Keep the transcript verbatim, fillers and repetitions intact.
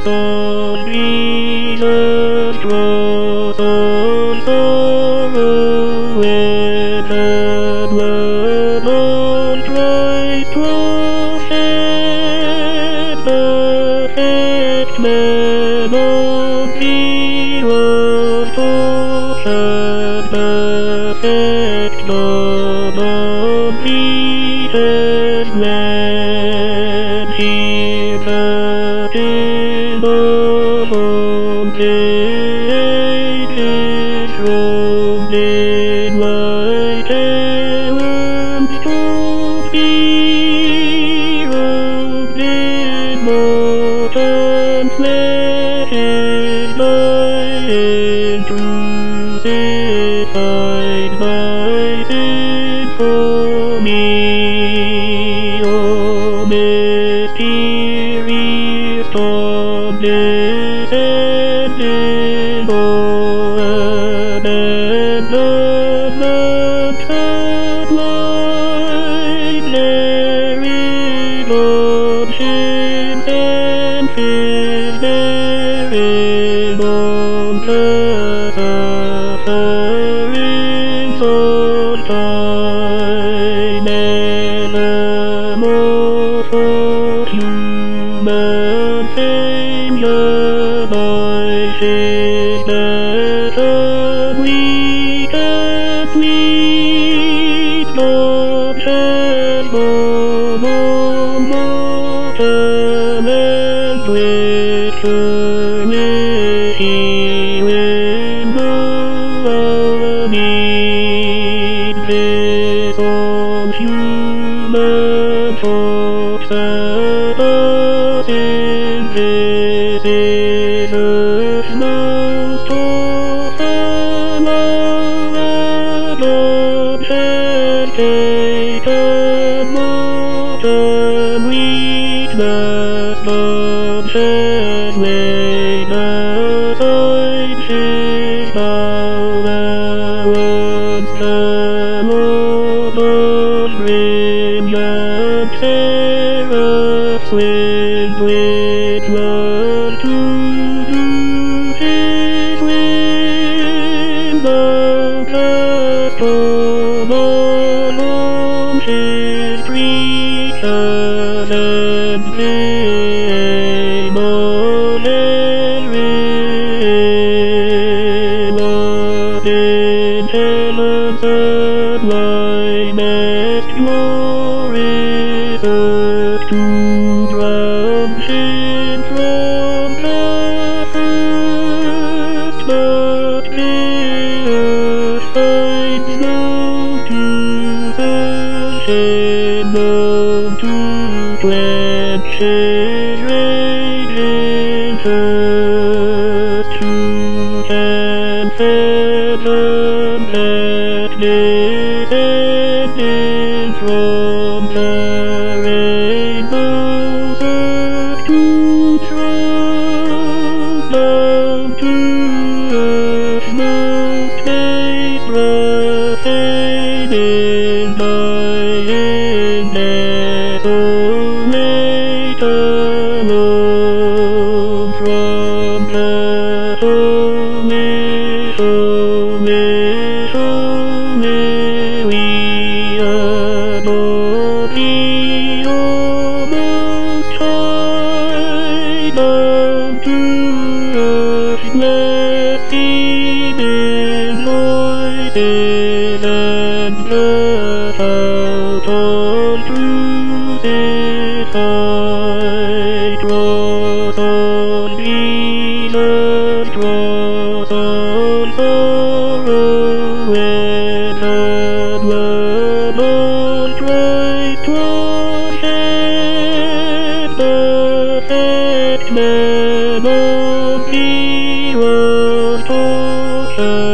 cross on Jesus, cross on sorrow, when that blood on Christ was shed, perfect man of thee was tortured, perfect blood of Jesus when he baptism ages robed in white heaven to be robed in molten flesh is lying crucified by sin for me. Oh, mysterious dawn descending o'er and the mountain wide, blaring oceans and fish bearing on the sufferings of time, metamorphosed human Savior, thy sickness and weak and sweet, Lord, shed blood on mortal and with service he will blow need. This on human folks that us in this is earth's most awesome hour, and Lord shed taken mortal weakness, Lord shed weakness, I'm sick now, thou wouldst come, O Lord, brilliant seraphs with which world to do his will, thou cast all along his creatures and able and real, what intelligence and wideness glorious earth to drown sin from the first, but the earth finds no to sin, no to quench his raging thirst, who can fathom that descending from the rainbow's earth to throw down to earth's most base, profaning dying desolate alone from the holy, holy, holy, we adore thee, O Most High, down to earth's blaspheming voices and blood out on crucified. Cross on Jesus, cross on sorrow, when that blood on Christ was shed, perfect man of thee was tortured.